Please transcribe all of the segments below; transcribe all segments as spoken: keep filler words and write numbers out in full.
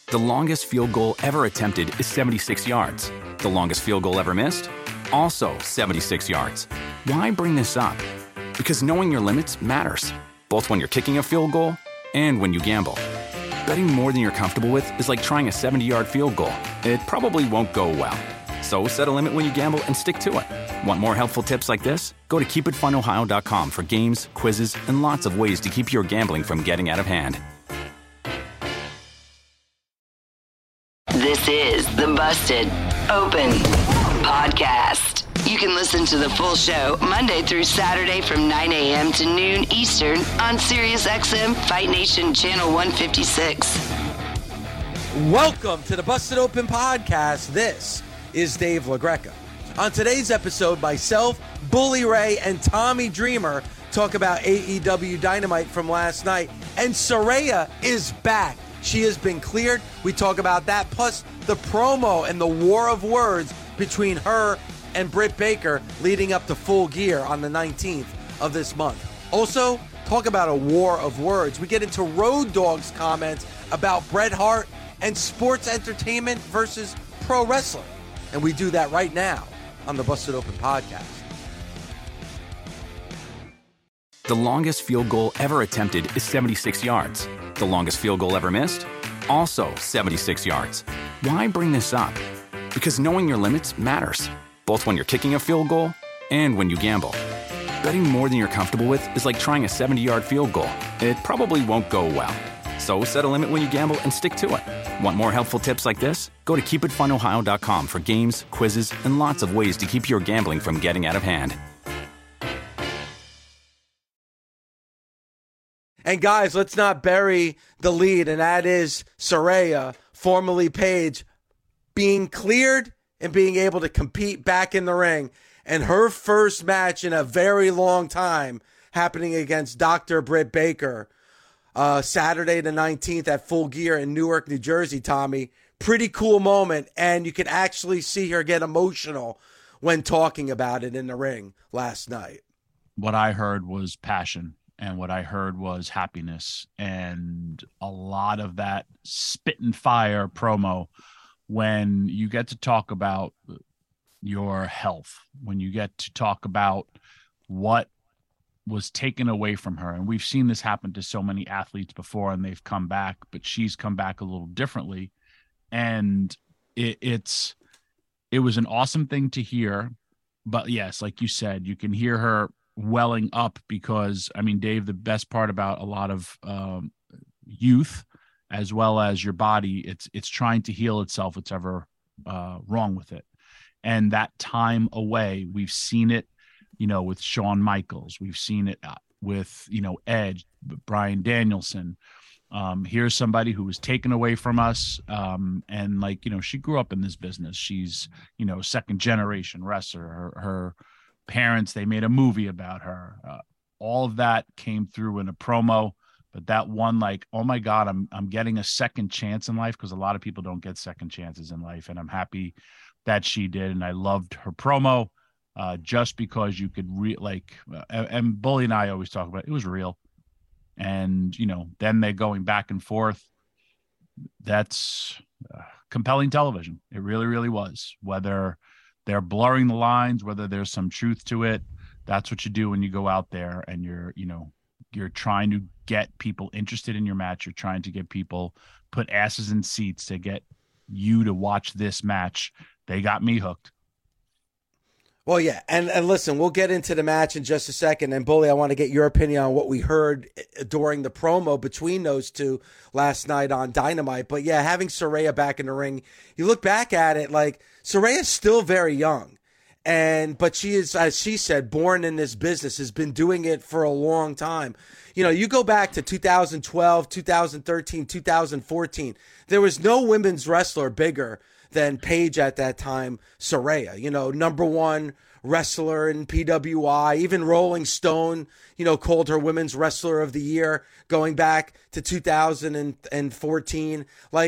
The longest field goal ever attempted is seventy-six yards. The longest field goal ever missed? Also seventy-six yards. Why bring this up? Because knowing your limits matters, both when you're kicking a field goal and when you gamble. Betting more than you're comfortable with is like trying a seventy-yard field goal. It probably won't go well. So set a limit when you gamble and stick to it. Want more helpful tips like this? Go to keep it fun ohio dot com for games, quizzes, and lots of ways to keep your gambling from getting out of hand. This is the Busted Open Podcast. You can listen to the full show Monday through Saturday from nine a.m. to noon Eastern on SiriusXM Fight Nation Channel one fifty-six. Welcome to the Busted Open Podcast. This is Dave LaGreca. On today's episode, myself, Bully Ray, and Tommy Dreamer talk about A E W Dynamite from last night. And Saraya is back. She has been cleared. We talk about that, plus the promo and the war of words between her and Britt Baker leading up to Full Gear on the nineteenth of this month. Also, talk about a war of words. We get into Road Dogg's comments about Bret Hart and sports entertainment versus pro wrestling. And we do that right now on the Busted Open Podcast. The longest field goal ever attempted is seventy-six yards. The longest field goal ever missed? Also seventy-six yards. Why bring this up? Because knowing your limits matters, both when you're kicking a field goal and when you gamble. Betting more than you're comfortable with is like trying a seventy-yard field goal. It probably won't go well. So set a limit when you gamble and stick to it. Want more helpful tips like this? Go to keep it fun ohio dot com for games, quizzes, and lots of ways to keep your gambling from getting out of hand. And guys, let's not bury the lead, and that is Saraya, formerly Paige, being cleared and being able to compete back in the ring. And her first match in a very long time happening against Doctor Britt Baker, uh, Saturday the nineteenth at Full Gear in Newark, New Jersey, Tommy. Pretty cool moment, and you can actually see her get emotional when talking about it in the ring last night. What I heard was passion. And what I heard was happiness, and a lot of that spit and fire promo when you get to talk about your health, when you get to talk about what was taken away from her. And we've seen this happen to so many athletes before, and they've come back, but she's come back a little differently. And it, it's, it was an awesome thing to hear. But yes, like you said, you can hear her welling up because, I mean, Dave, the best part about a lot of um, youth as well as your body, it's it's trying to heal itself, what's ever uh, wrong with it. And that time away, we've seen it, you know, with Shawn Michaels. We've seen it with, you know, Edge, Bryan Danielson. Um, here's somebody who was taken away from us. Um, and like, you know, she grew up in this business. She's, you know, second generation wrestler. Her, her parents, they made a movie about her. Uh, all of that came through in a promo, but that one, like, oh my God, I'm, I'm getting a second chance in life, because a lot of people don't get second chances in life. And I'm happy that she did. And I loved her promo uh, just because you could re like, uh, and Bully and I always talk about it, it was real. And, you know, then they're going back and forth. That's uh, compelling television. It really, really was. Whether they're blurring the lines, whether there's some truth to it, that's what you do when you go out there and you're, you know, you're trying to get people interested in your match. You're trying to get people put asses in seats to get you to watch this match. They got me hooked. Well, yeah, and, and listen, we'll get into the match in just a second. And, Bully, I want to get your opinion on what we heard during the promo between those two last night on Dynamite. But, yeah, having Saraya back in the ring, you look back at it, like, Saraya's still very young. And but she is, as she said, born in this business, has been doing it for a long time. You know, you go back to two thousand twelve, two thousand thirteen, two thousand fourteen, there was no women's wrestler bigger than Paige at that time, Saraya. You know, number one wrestler in P W I. Even Rolling Stone, you know, called her Women's Wrestler of the Year going back to two thousand fourteen. Like,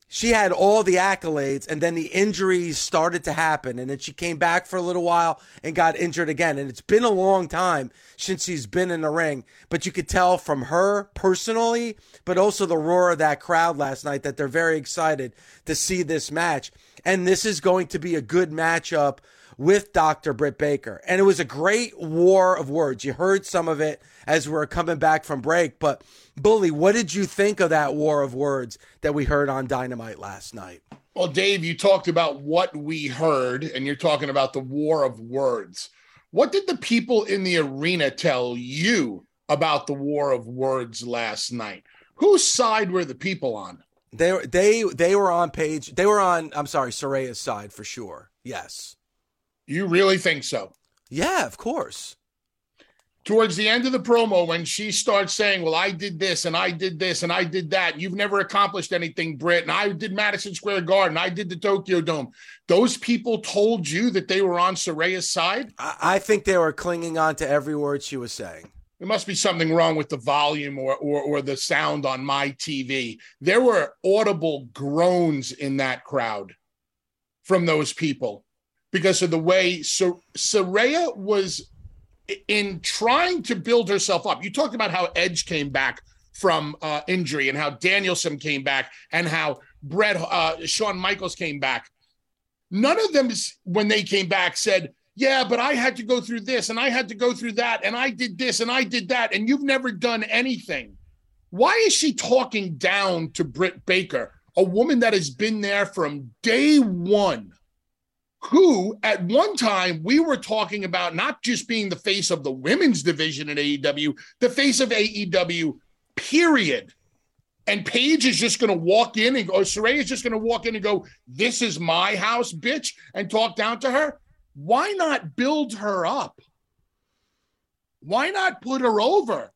she had all the accolades, and then the injuries started to happen, and then she came back for a little while and got injured again. And it's been a long time since she's been in the ring, but you could tell from her personally, but also the roar of that crowd last night, that they're very excited to see this match. And this is going to be a good matchup with Doctor Britt Baker. And it was a great war of words. You heard some of it as we were coming back from break, but Bully, what did you think of that war of words that we heard on Dynamite last night? Well, Dave, you talked about what we heard, and you're talking about the war of words. What did the people in the arena tell you about the war of words last night? Whose side were the people on? They were they they were on page. They were on. I'm sorry, Saraya's side for sure. Yes. You really think so? Yeah, of course. Towards the end of the promo, when she starts saying, well, I did this and I did this and I did that. You've never accomplished anything, Britt. And I did Madison Square Garden. I did the Tokyo Dome. Those people told you that they were on Saraya's side? I, I think they were clinging on to every word she was saying. There must be something wrong with the volume or, or, or the sound on my T V. There were audible groans in that crowd from those people because of the way Sar- Saraya was in trying to build herself up. You talked about how Edge came back from uh, injury and how Danielson came back and how Brett, uh, Shawn Michaels came back. None of them, when they came back, said, yeah, but I had to go through this and I had to go through that and I did this and I did that and you've never done anything. Why is she talking down to Britt Baker, a woman that has been there from day one, who at one time we were talking about not just being the face of the women's division in A E W, the face of A E W, period. And Paige is just going to walk in and go, Saraya is just going to walk in and go, this is my house, bitch, and talk down to her. Why not build her up? Why not put her over?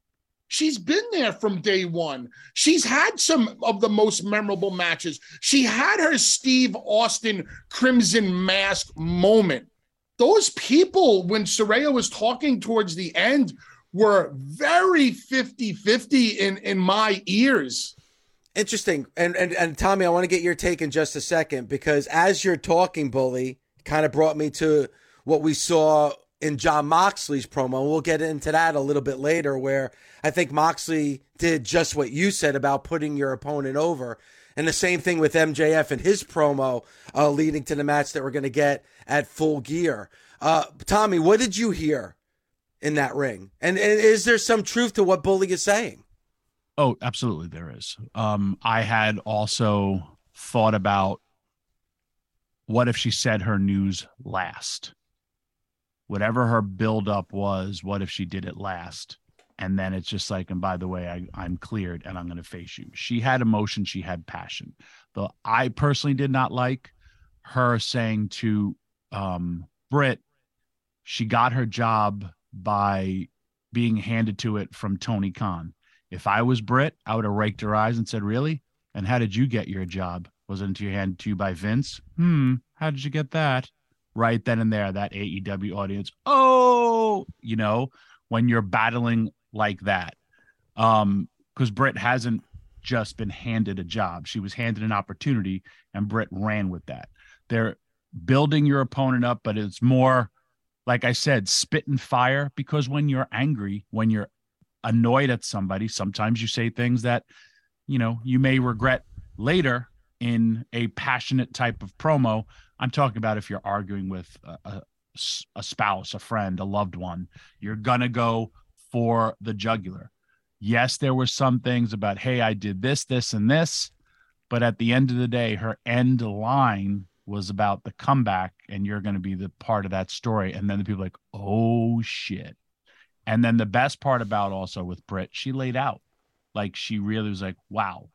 She's been there from day one. She's had some of the most memorable matches. She had her Steve Austin Crimson Mask moment. Those people, when Saraya was talking towards the end, were very fifty-fifty in, in my ears. Interesting. And, and, and Tommy, I want to get your take in just a second, because as you're talking, Bully, kind of brought me to what we saw in Jon Moxley's promo. We'll get into that a little bit later, where I think Moxley did just what you said about putting your opponent over. And the same thing with M J F and his promo uh, leading to the match that we're going to get at Full Gear. Uh, Tommy, what did you hear in that ring? And, and is there some truth to what Bully is saying? Oh, absolutely there is. Um, I had also thought about, what if she said her news last? Whatever her buildup was, what if she did it last? And then it's just like, and by the way, I, I'm cleared and I'm going to face you. She had emotion. She had passion. Though I personally did not like her saying to um, Britt, she got her job by being handed to it from Tony Khan. If I was Britt, I would have raked her eyes and said, really? And how did you get your job? Was it handed to you by Vince? Hmm. How did you get that? Right then and there, that A E W audience. Oh, you know, when you're battling like that. Um, because Britt hasn't just been handed a job. She was handed an opportunity and Britt ran with that. They're building your opponent up, but it's more, like I said, spit and fire, because when you're angry, when you're annoyed at somebody, sometimes you say things that, you know, you may regret later in a passionate type of promo. I'm talking about if you're arguing with a, a, a spouse, a friend, a loved one, you're going to go for the jugular. Yes, there were some things about, hey, I did this, this, and this, but at the end of the day, her end line was about the comeback, and you're going to be the part of that story. And then the people are like, oh, shit. And then the best part about also with Britt, she laid out. Like, she really was like, wow,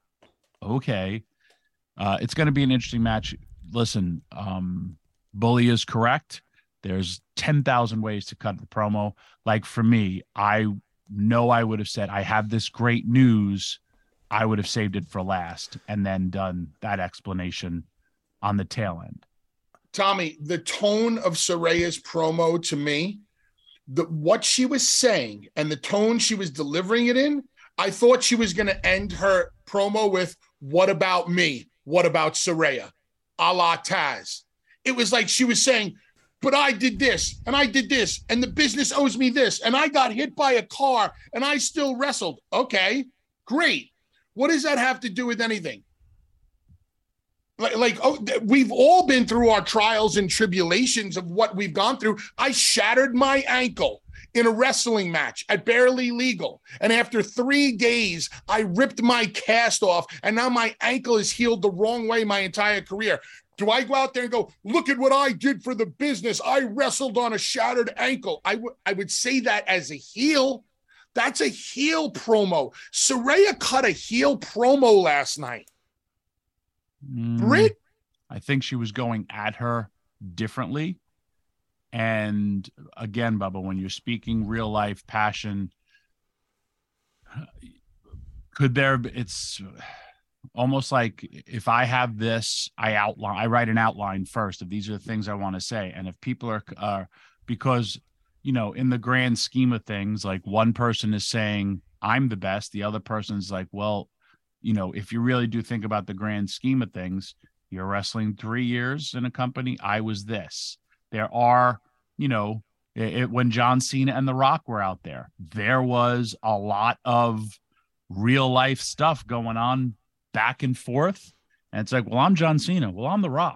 okay. Uh, it's going to be an interesting match. Listen, um, Bully is correct. There's ten thousand ways to cut the promo. Like, for me, I know I would have said, I have this great news. I would have saved it for last and then done that explanation on the tail end. Tommy, the tone of Saraya's promo to me, the, what she was saying and the tone she was delivering it in, I thought she was going to end her promo with, what about me? what about Saraya? A la Taz. It was like she was saying, but I did this and I did this and the business owes me this and I got hit by a car and I still wrestled. Okay, great. What does that have to do with anything? Like, like oh, we've all been through our trials and tribulations of what we've gone through. I shattered my ankle in a wrestling match at Barely Legal. And after three days, I ripped my cast off and now my ankle is healed the wrong way my entire career. Do I go out there and go, look at what I did for the business? I wrestled on a shattered ankle. I, w- I would say that as a heel. That's a heel promo. Saraya cut a heel promo last night. Mm, Britt? I think she was going at her differently. And again, Bubba, when you're speaking real life passion, could there be, it's almost like if I have this, I outline, I write an outline first if these are the things I want to say. And if people are, uh, because, you know, in the grand scheme of things, like one person is saying, I'm the best. The other person's like, well, you know, if you really do think about the grand scheme of things, you're wrestling three years in a company. I was this. There are, you know, it, it, when John Cena and The Rock were out there, there was a lot of real life stuff going on back and forth. And it's like, well, I'm John Cena. Well, I'm The Rock.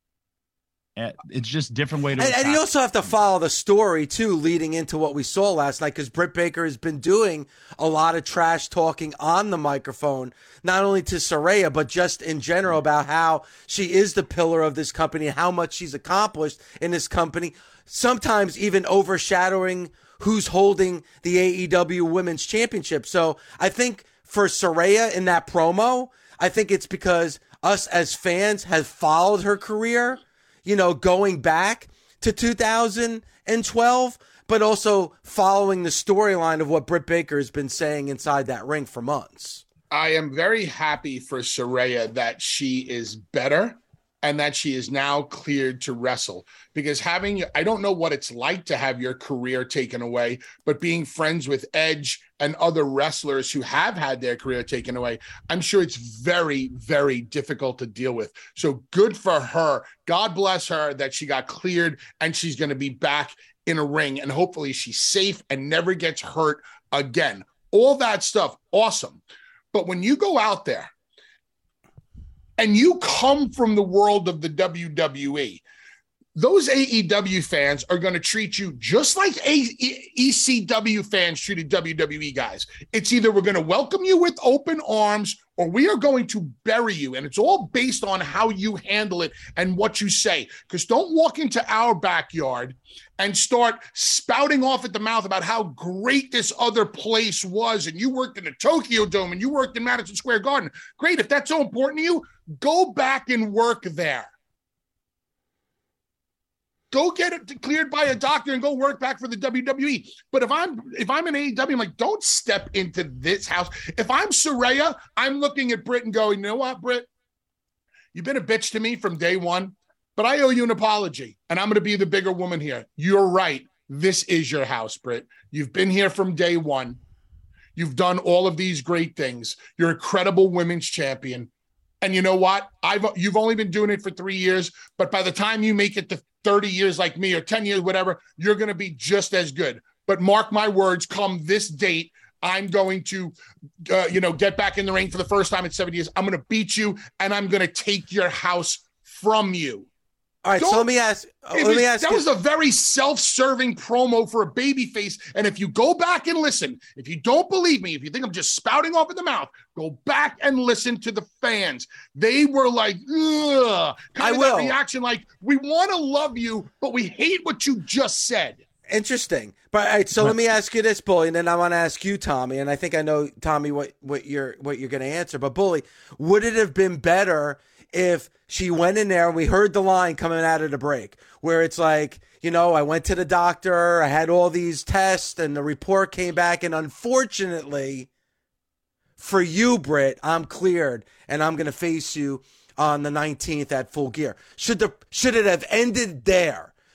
It's just a different way to. And, and you also have to follow the story too, leading into what we saw last night, because Britt Baker has been doing a lot of trash talking on the microphone, not only to Saraya, but just in general about how she is the pillar of this company, how much she's accomplished in this company, sometimes even overshadowing who's holding the A E W Women's Championship. So I think for Saraya in that promo, I think it's because us as fans have followed her career, you know, going back to two thousand twelve, but also following the storyline of what Britt Baker has been saying inside that ring for months. I am very happy for Saraya that she is better and that she is now cleared to wrestle, because having, I don't know what it's like to have your career taken away, but being friends with Edge and other wrestlers who have had their career taken away, I'm sure it's very, very difficult to deal with. So good for her. God bless her that she got cleared and she's going to be back in a ring, and hopefully she's safe and never gets hurt again. All that stuff, awesome. But when you go out there and you come from the world of the W W E, those A E W fans are going to treat you just like E C W fans treated W W E guys. It's either we're going to welcome you with open arms or we are going to bury you. And it's all based on how you handle it and what you say. Because don't walk into our backyard and start spouting off at the mouth about how great this other place was. And you worked in the Tokyo Dome and you worked in Madison Square Garden. Great. If that's so important to you, go back and work there. Go get it cleared by a doctor and go work back for the W W E. But if I'm if I'm an A E W, I'm like, don't step into this house. If I'm Saraya, I'm looking at Britt and going, you know what, Britt? You've been a bitch to me from day one, but I owe you an apology, and I'm going to be the bigger woman here. You're right. This is your house, Britt. You've been here from day one. You've done all of these great things. You're a credible women's champion. And you know what? I've you've only been doing it for three years, but by the time you make it to thirty years like me or ten years, whatever, you're going to be just as good. But mark my words, come this date, I'm going to, uh, you know, get back in the ring for the first time in seven years. I'm going to beat you, and I'm going to take your house from you. All right, Don't, so let me ask. Let was, me ask. That you. was a very self-serving promo for a babyface. And if you go back and listen, if you don't believe me, if you think I'm just spouting off in the mouth, go back and listen to the fans. They were like, ugh. Kind I of will. That reaction, like, we want to love you, but we hate what you just said. Interesting. But all right, so let me ask you this, Bully, and then I want to ask you, Tommy, and I think I know, Tommy, what, what you're what you're going to answer. But Bully, would it have been better if she went in there and we heard the line coming out of the break where it's like, you know, I went to the doctor, I had all these tests, and the report came back, and unfortunately for you, Britt, I'm cleared, and I'm going to face you on the nineteenth at Full Gear. Should the should it have ended there?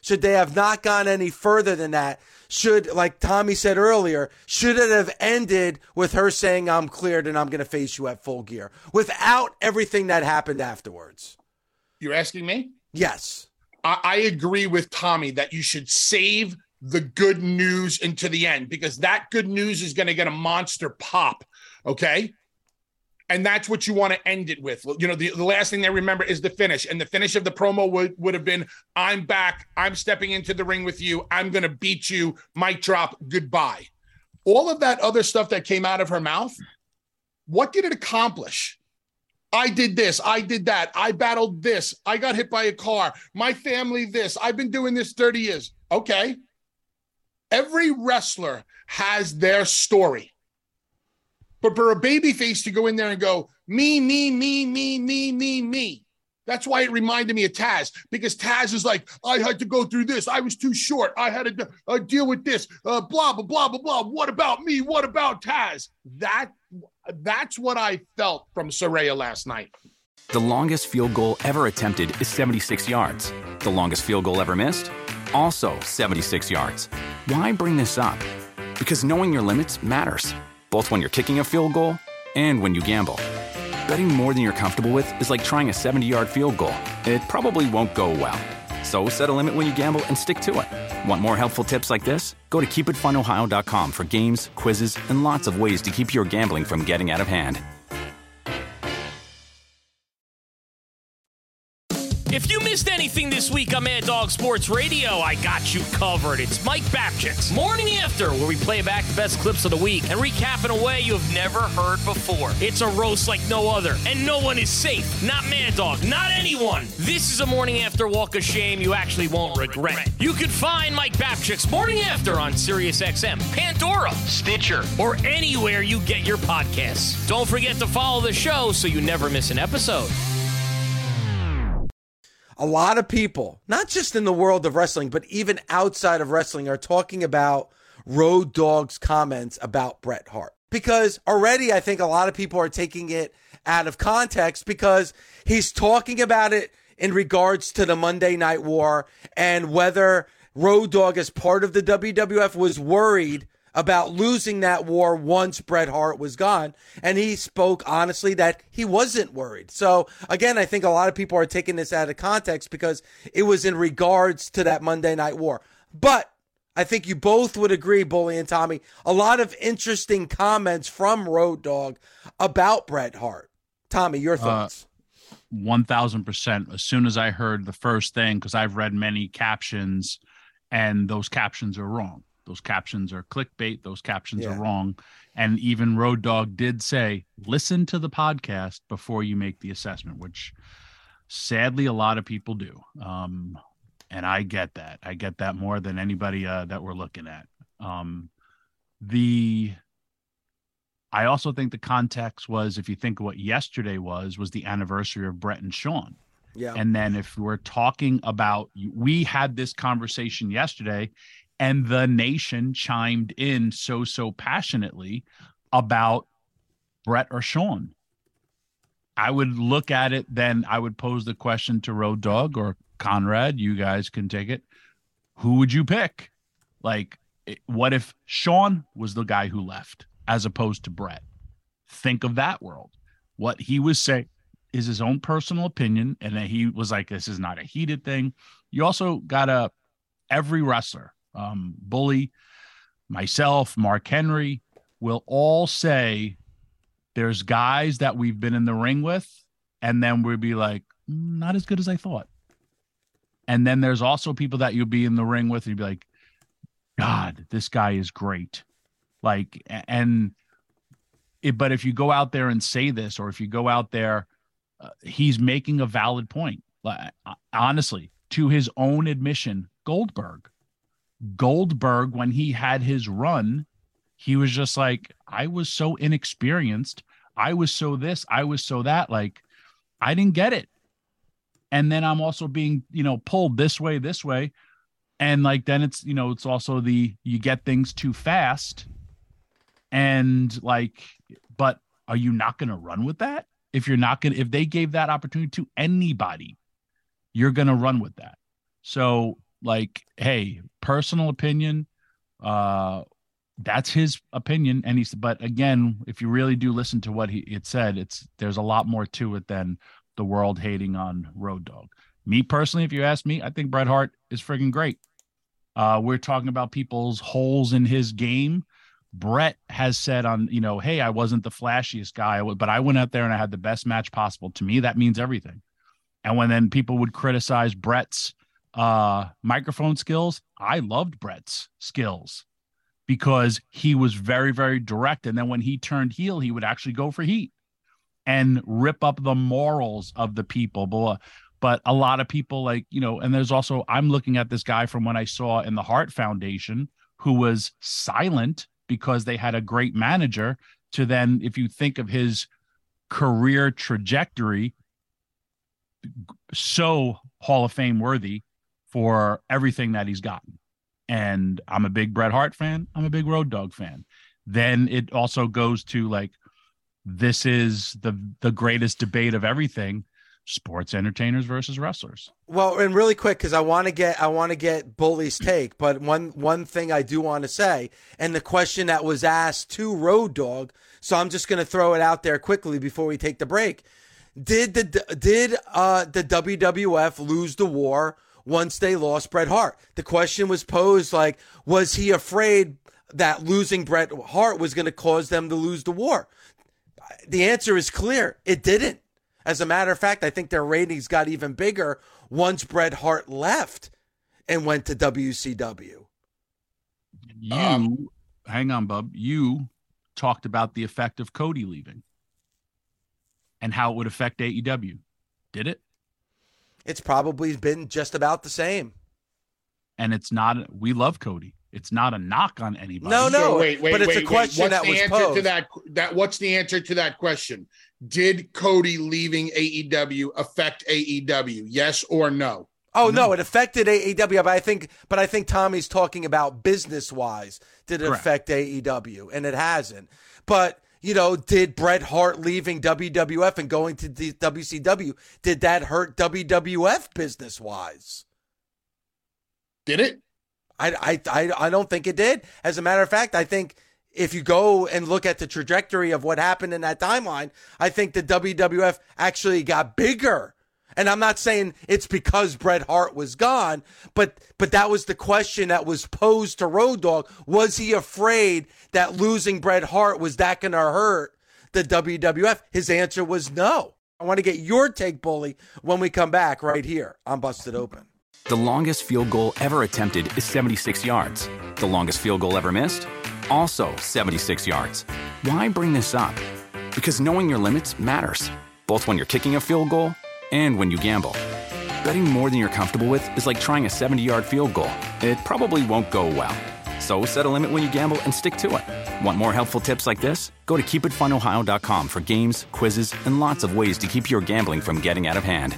Should they have not gone any further than that? Should, like Tommy said earlier, should it have ended with her saying, I'm cleared and I'm going to face you at Full Gear without everything that happened afterwards? You're asking me? Yes. I, I agree with Tommy that you should save the good news into the end, because that good news is going to get a monster pop. Okay. And that's what you want to end it with. You know, the, the last thing they remember is the finish. And the finish of the promo would, would have been, I'm back. I'm stepping into the ring with you. I'm going to beat you. Mic drop. Goodbye. All of that other stuff that came out of her mouth, what did it accomplish? I did this. I did that. I battled this. I got hit by a car. My family this. I've been doing this thirty years. Okay. Every wrestler has their story. But for a babyface to go in there and go, me, me, me, me, me, me, me. That's why it reminded me of Taz, because Taz is like, I had to go through this. I was too short. I had to uh, deal with this. Uh, blah, blah, blah, blah, blah. What about me? What about Taz? That, that's what I felt from Saraya last night. The longest field goal ever attempted is seventy-six yards. The longest field goal ever missed? Also seventy-six yards. Why bring this up? Because knowing your limits matters, both when you're kicking a field goal and when you gamble. Betting more than you're comfortable with is like trying a seventy-yard field goal. It probably won't go well. So set a limit when you gamble and stick to it. Want more helpful tips like this? Go to keep it fun ohio dot com for games, quizzes, and lots of ways to keep your gambling from getting out of hand. If you missed anything this week on Mad Dog Sports Radio, I got you covered. It's Mike Babchick's Morning After, where we play back the best clips of the week and recap in a way you have never heard before. It's a roast like no other, and no one is safe. Not Mad Dog, not anyone. This is a Morning After walk of shame you actually won't regret. You can find Mike Babchick's Morning After on SiriusXM, Pandora, Stitcher, or anywhere you get your podcasts. Don't forget to follow the show so you never miss an episode. A lot of people, not just in the world of wrestling, but even outside of wrestling, are talking about Road Dogg's comments about Bret Hart. Because already I think a lot of people are taking it out of context, because he's talking about it in regards to the Monday Night War and whether Road Dogg, as part of the W W F, was worried about losing that war once Bret Hart was gone. And he spoke honestly that he wasn't worried. So again, I think a lot of people are taking this out of context because it was in regards to that Monday Night War. But I think you both would agree, Bully and Tommy, a lot of interesting comments from Road Dogg about Bret Hart. Tommy, your thoughts? Uh, one thousand percent. As soon as I heard the first thing, because I've read many captions and those captions are wrong. Those captions are clickbait. Those captions yeah. are wrong. And even Road Dogg did say, listen to the podcast before you make the assessment, which sadly a lot of people do. Um, and I get that. I get that more than anybody uh, that we're looking at. Um, the, I also think the context was, if you think of what yesterday was, was the anniversary of Bret and Shawn. Yeah. And then if we're talking about, we had this conversation yesterday, and the nation chimed in so, so passionately about Bret or Shawn. I would look at it, then I would pose the question to Road Dogg or Conrad, you guys can take it. Who would you pick? Like, what if Shawn was the guy who left as opposed to Bret? Think of that world. What he was saying is his own personal opinion, and then he was like, this is not a heated thing. You also got a, every wrestler, Um, Bully, myself, Mark Henry, will all say there's guys that we've been in the ring with, and then we'll be like, mm, not as good as I thought. And then there's also people that you'll be in the ring with, and you'll be like, God, this guy is great. Like, and it, but if you go out there and say this, or if you go out there, uh, he's making a valid point. Like, honestly, to his own admission, Goldberg. Goldberg, when he had his run, he was just like, I was so inexperienced. I was so this, I was so that. Like, I didn't get it. And then I'm also being, you know, pulled this way, this way. And like, then it's, you know, it's also the, you get things too fast. And like, but are you not going to run with that? If you're not going to, if they gave that opportunity to anybody, you're going to run with that. So like, hey, personal opinion, uh, that's his opinion. And he's, but again, if you really do listen to what he it said, it's there's a lot more to it than the world hating on Road Dogg. Me personally, if you ask me, I think Bret Hart is friggin' great. Uh, we're talking about people's holes in his game. Bret has said on, you know, hey, I wasn't the flashiest guy, but I went out there and I had the best match possible. To me, that means everything. And when then people would criticize Bret's uh, microphone skills, I loved Bret's skills because he was very, very direct. And then when he turned heel, he would actually go for heat and rip up the morals of the people. But, but a lot of people like, you know, and there's also, I'm looking at this guy from when I saw in the Hart Foundation who was silent because they had a great manager, to then, if you think of his career trajectory, so Hall of Fame worthy for everything that he's gotten. And I'm a big Bret Hart fan. I'm a big Road Dogg fan. Then it also goes to like, this is the the greatest debate of everything: sports entertainers versus wrestlers. Well, and really quick, because I want to get I want to get Bully's take, but one one thing I do want to say, and the question that was asked to Road Dogg, so I'm just going to throw it out there quickly before we take the break. Did the did uh, the W W F lose the war once they lost Bret Hart? The question was posed like, was he afraid that losing Bret Hart was going to cause them to lose the war? The answer is clear. It didn't. As a matter of fact, I think their ratings got even bigger once Bret Hart left and went to W C W. You, Um, hang on, Bub. You talked about the effect of Cody leaving and how it would affect A E W. Did it? It's probably been just about the same. And it's not, we love Cody. It's not a knock on anybody. No, no. So wait, wait, but it's wait, a wait. question What's that the was answer posed. to that? That what's the answer to that question? Did Cody leaving A E W affect A E W? Yes or no? Oh no, it affected A E W, but I think, but I think Tommy's talking about business wise. Did it Correct. affect A E W? And it hasn't. But you know, did Bret Hart leaving W W F and going to the W C W, did that hurt W W F business wise? Did it? I, I, I, I don't think it did. As a matter of fact, I think if you go and look at the trajectory of what happened in that timeline, I think the W W F actually got bigger. And I'm not saying it's because Bret Hart was gone, but but that was the question that was posed to Road Dogg. Was he afraid that losing Bret Hart was that going to hurt the W W F? His answer was no. I want to get your take, Bully, when we come back right here on Busted Open. The longest field goal ever attempted is seventy-six yards. The longest field goal ever missed? Also seventy-six yards. Why bring this up? Because knowing your limits matters, both when you're kicking a field goal and when you gamble. Betting more than you're comfortable with is like trying a seventy-yard field goal. It probably won't go well. So set a limit when you gamble and stick to it. Want more helpful tips like this? Go to keep it fun ohio dot com for games, quizzes, and lots of ways to keep your gambling from getting out of hand.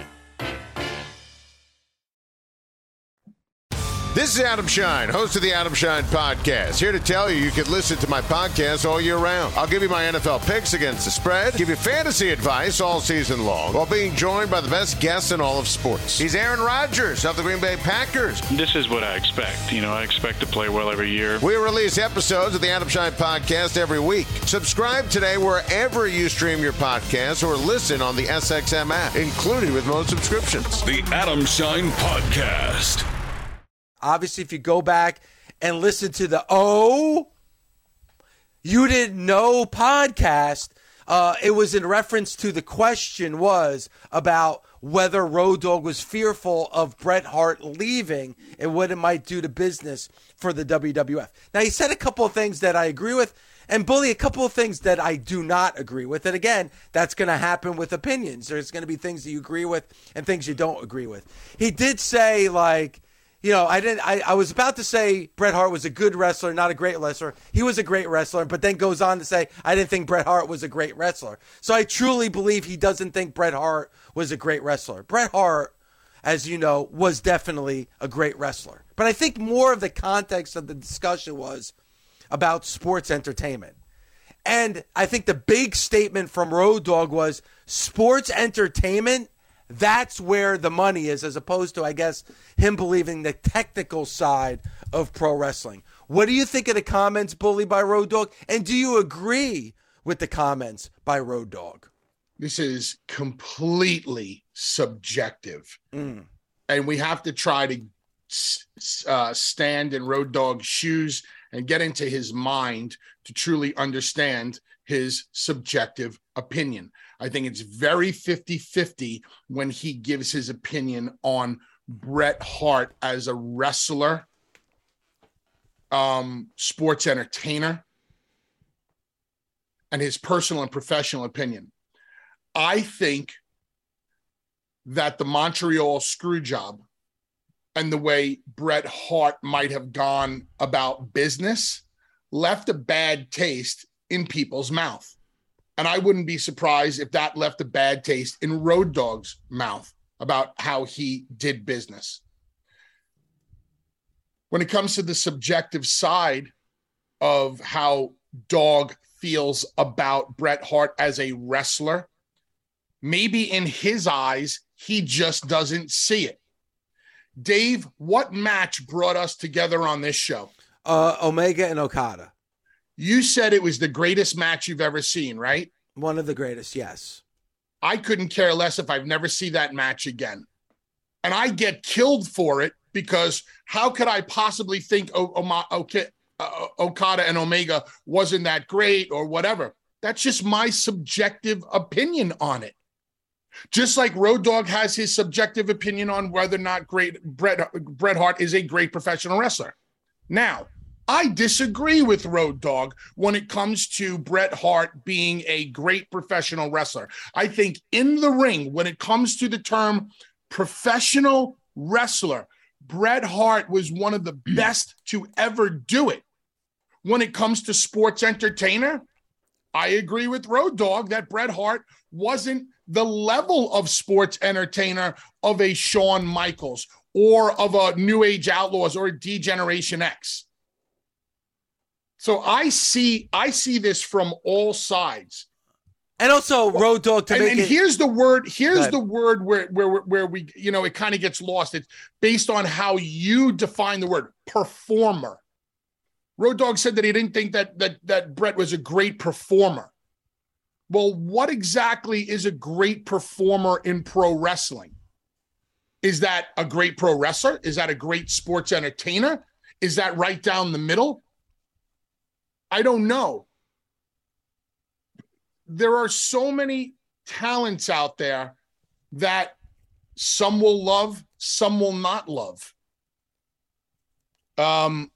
This is Adam Shine, host of the Adam Shine Podcast. Here to tell you you can listen to my podcast all year round. I'll give you my N F L picks against the spread, give you fantasy advice all season long, while being joined by the best guests in all of sports. He's Aaron Rodgers of the Green Bay Packers. This is what I expect. You know, I expect to play well every year. We release episodes of the Adam Shine Podcast every week. Subscribe today wherever you stream your podcasts or listen on the S X M app, included with most subscriptions. The Adam Shine Podcast. Obviously, if you go back and listen to the Oh, You Didn't Know podcast, uh, it was in reference to the question was about whether Road Dogg was fearful of Bret Hart leaving and what it might do to business for the W W F. Now, he said a couple of things that I agree with, and Bully, a couple of things that I do not agree with. And again, that's going to happen with opinions. There's going to be things that you agree with and things you don't agree with. He did say, like, you know, I didn't. I, I was about to say Bret Hart was a good wrestler, not a great wrestler. He was a great wrestler, but then goes on to say I didn't think Bret Hart was a great wrestler. So I truly believe he doesn't think Bret Hart was a great wrestler. Bret Hart, as you know, was definitely a great wrestler. But I think more of the context of the discussion was about sports entertainment. And I think the big statement from Road Dogg was sports entertainment That's where the money is, as opposed to, I guess, him believing the technical side of pro wrestling. What do you think of the comments, Bully, by Road Dogg? And do you agree with the comments by Road Dogg? This is completely subjective. Mm. And we have to try to uh, stand in Road Dogg's shoes and get into his mind to truly understand his subjective opinion. I think it's very fifty-fifty when he gives his opinion on Bret Hart as a wrestler, um, sports entertainer, and his personal and professional opinion. I think that the Montreal Screwjob and the way Bret Hart might have gone about business left a bad taste in people's mouth. And I wouldn't be surprised if that left a bad taste in Road Dogg's mouth about how he did business. When it comes to the subjective side of how Dogg feels about Bret Hart as a wrestler, maybe in his eyes, he just doesn't see it. Dave, what match brought us together on this show? Uh, Omega and Okada. You said it was the greatest match you've ever seen, right? One of the greatest, yes. I couldn't care less if I've never seen that match again. And I get killed for it because how could I possibly think o- o- o- uh, Okada and Omega wasn't that great or whatever? That's just my subjective opinion on it. Just like Road Dogg has his subjective opinion on whether or not great Bret, Bret Hart is a great professional wrestler. Now, I disagree with Road Dogg when it comes to Bret Hart being a great professional wrestler. I think in the ring, when it comes to the term professional wrestler, Bret Hart was one of the best to ever do it. When it comes to sports entertainer, I agree with Road Dogg that Bret Hart wasn't the level of sports entertainer of a Shawn Michaels or of a New Age Outlaws or a D-Generation X. So I see, I see this from all sides. And also Road Dogg to and, make and it- here's the word, here's the word where, where, where we, you know, it kind of gets lost. It's based on how you define the word performer. Road Dogg said that he didn't think that, that, that Bret was a great performer. Well, what exactly is a great performer in pro wrestling? Is that a great pro wrestler? Is that a great sports entertainer? Is that right down the middle? I don't know. There are so many talents out there that some will love, some will not love. Um,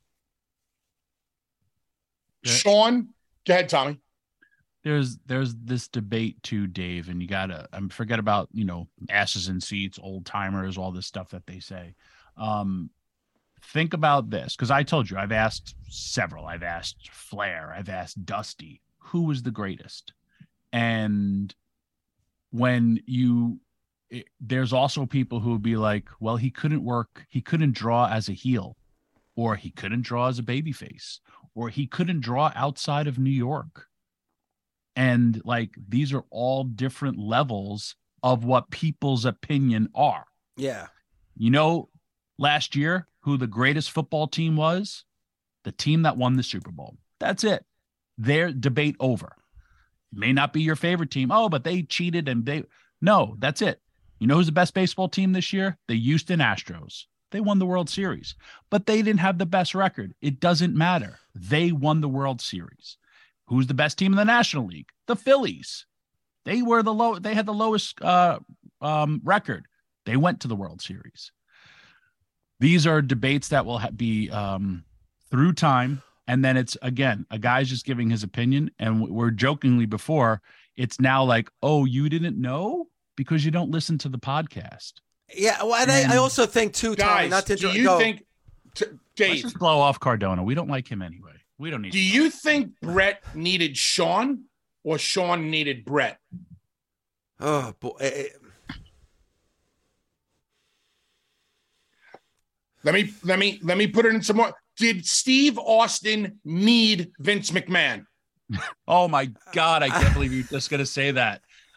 Yeah. Sean, go ahead, Tommy. There's there's this debate too, Dave, and you gotta um, forget about, you know, asses in seats, old timers, all this stuff that they say. Um, think about this, because I told you I've asked several. I've asked Flair, I've asked Dusty, who was the greatest? And when you, it, there's also people who would be like, well, he couldn't work, he couldn't draw as a heel, or he couldn't draw as a babyface, or he couldn't draw outside of New York. And like, these are all different levels of what people's opinion are. Yeah. You know, last year, who the greatest football team was? The team that won the Super Bowl. That's it. Their debate over. It may not be your favorite team. Oh, but they cheated and they, no, that's it. You know who's the best baseball team this year? The Houston Astros. They won the World Series, but they didn't have the best record. It doesn't matter. They won the World Series. Who's the best team in the National League? The Phillies. They were the low. They had the lowest uh, um, record. They went to the World Series. These are debates that will ha- be um, through time. And then it's, again, a guy's just giving his opinion. And we're jokingly before, it's now like, oh, you didn't know because you don't listen to the podcast. Yeah, well, and, and I, I also think too, Tommy, guys, not to do inter- you go. think, t- Dave, Let's just blow off Cardona. We don't like him anyway. We don't need. Do you think Bret needed Shawn or Shawn needed Bret? Oh boy. Eh, Let me let me let me put it in some more. Did Steve Austin need Vince McMahon? Oh my God, I can't believe you're just gonna say that.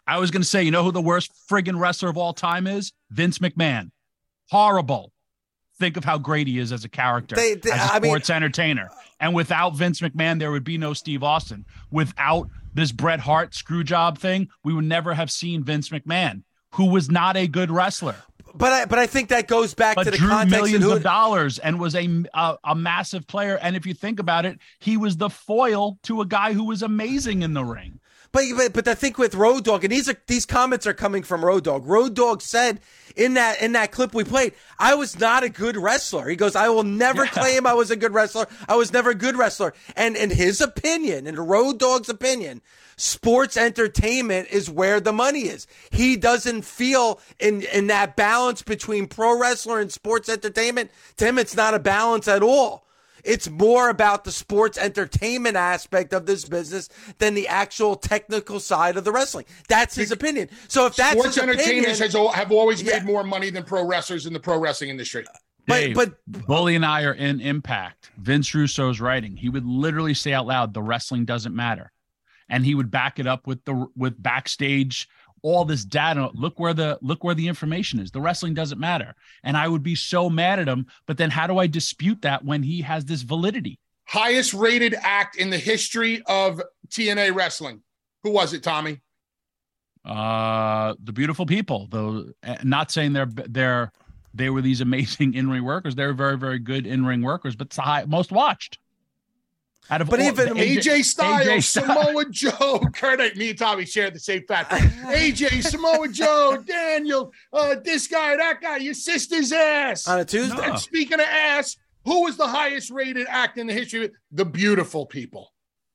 I was going to say, you know who the worst friggin' wrestler of all time is? Vince McMahon. Horrible. Think of how great he is as a character, they, they, as a I sports mean, entertainer. And without Vince McMahon, there would be no Steve Austin. Without this Bret Hart screw job thing, we would never have seen Vince McMahon, who was not a good wrestler. But I, but I think that goes back but to the drew context millions of, who, of dollars and was a, a a massive player. And if you think about it, he was the foil to a guy who was amazing in the ring. But, but but I think with Road Dogg, and these are these comments are coming from Road Dogg. Road Dogg said in that in that clip we played, I was not a good wrestler. He goes, I will never yeah. claim I was a good wrestler. I was never a good wrestler. And in his opinion, in Road Dogg's opinion, sports entertainment is where the money is. He doesn't feel in in that balance between pro wrestler and sports entertainment. To him, it's not a balance at all. It's more about the sports entertainment aspect of this business than the actual technical side of the wrestling. That's his opinion. So if that's sports his entertainers opinion, has, have always yeah. made more money than pro wrestlers in the pro wrestling industry. Dave, but but Bully and I are in Impact. Vince Russo's writing. He would literally say out loud, "The wrestling doesn't matter," and he would back it up with the with backstage. All this data, look where the look where the information is. The wrestling doesn't matter. And I would be so mad at him, but then how do I dispute that when he has this validity? Highest rated act in the history of T N A wrestling. Who was it, Tommy? Uh, the Beautiful People, though. Not saying they're they're they were these amazing in-ring workers. They're very, very good in-ring workers, but it's the high, most watched. Out of but all, even A J Styles, A J Samoa Joe, Kurt, me and Tommy shared the same fact. A J, Samoa Joe, Daniel, uh, this guy, that guy, your sister's ass. On a Tuesday. And speaking of ass, who was the highest rated act in the history of it? The Beautiful People.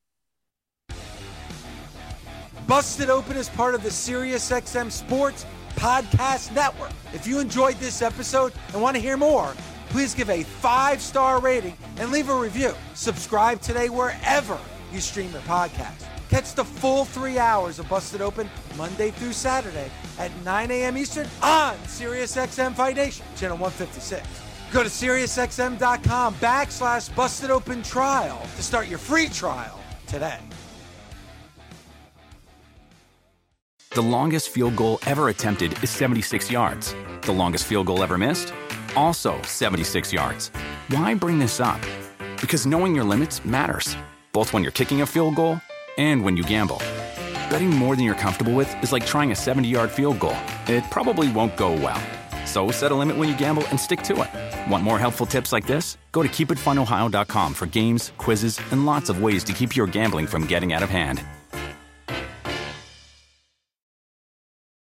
Busted Open is part of the SiriusXM Sports Podcast Network. If you enjoyed this episode and want to hear more, please give a five-star rating and leave a review. Subscribe today wherever you stream your podcast. Catch the full three hours of Busted Open Monday through Saturday at nine a.m. Eastern on SiriusXM Fight Nation, channel one fifty-six. Go to SiriusXM.com backslash Busted Open Trial to start your free trial today. The longest field goal ever attempted is seventy-six yards. The longest field goal ever missed? Also seventy-six yards. Why bring this up? Because knowing your limits matters, both when you're kicking a field goal and when you gamble. Betting more than you're comfortable with is like trying a seventy-yard field goal. It probably won't go well. So set a limit when you gamble and stick to it. Want more helpful tips like this? Go to keep it fun ohio dot com for games, quizzes, and lots of ways to keep your gambling from getting out of hand.